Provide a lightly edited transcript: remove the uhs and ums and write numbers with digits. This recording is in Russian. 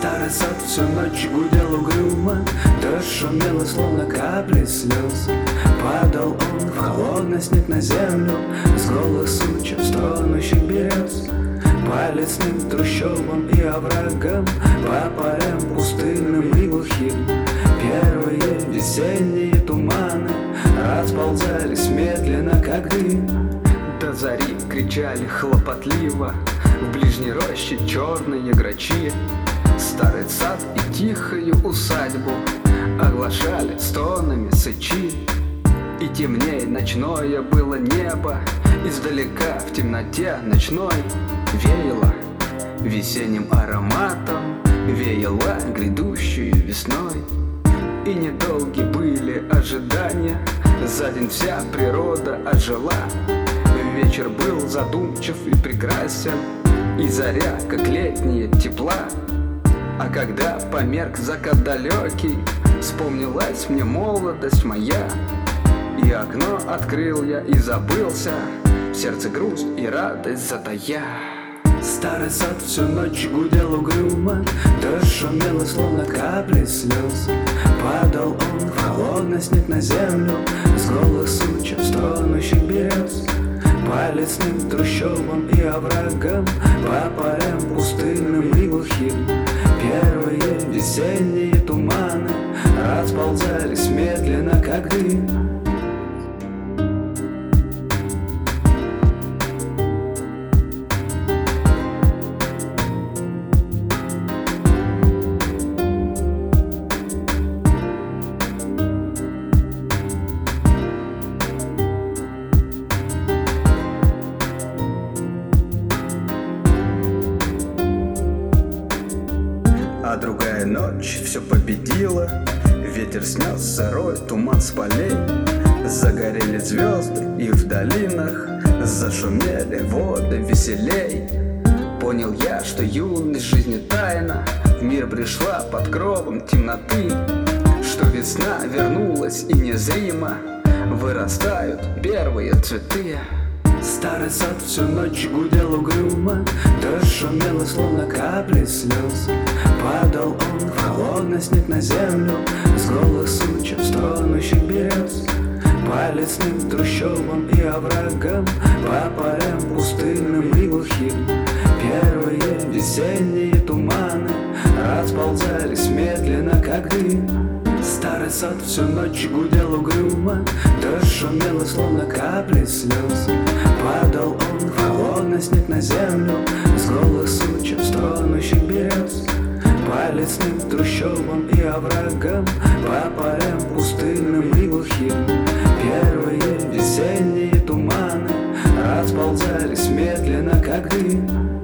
Старый сад всю ночь гудел угрюмо, дождь шумел, словно капли слез. Падал он в холодный снег на землю, с голых сучьев стонущих берез. По лесным трущобам и оврагам, по полям пустынным и глухим, первые весенние туманы расползались медленно, как дым. До зари кричали хлопотливо в ближней роще черные грачи. Старый сад и тихую усадьбу оглашали стонами сычи. И темней ночное было небо, издалека в темноте ночной веяло весенним ароматом, веяло грядущей весной. И недолги были ожидания, за день вся природа ожила. Вечер был задумчив и прекрасен, и заря, как летняя, тепла. А когда померк закат далекий, вспомнилась мне молодость моя. И окно открыл я и забылся, в сердце грусть и радость затая. Старый сад всю ночь гудел угрюмо, дождь шумел, словно капли слез. Падал он в холодный снег на землю, с голых сучьев стонущих берез. По лесным трущобам и оврагам, по полям пустынным и глухим, первые весенние туманы расползались медленно, как дым. А другая ночь все победила, ветер снес сырой туман с полей. Загорели звезды и в долинах зашумели воды веселей. Понял я, что юность жизни тайна в мир пришла под кровом темноты, что весна вернулась и незримо вырастают первые цветы. Старый сад всю ночь гудел угрюмо, дождь шумел, словно капли слез. Падал он в холодный снег на землю, с голых сучьев стонущих берез. По лесным трущобам и оврагам, по полям пустынным и глухим, первые весенние туманы расползались медленно, как дым. Старый сад всю ночь гудел угрюмо, дождь шумел, словно капли слез. Падал он в холодный снег на землю, с голых сучьев стонущих берез. По лесным трущобам и оврагам, по полям пустынным и глухим, первые весенние туманы расползались медленно, как дым.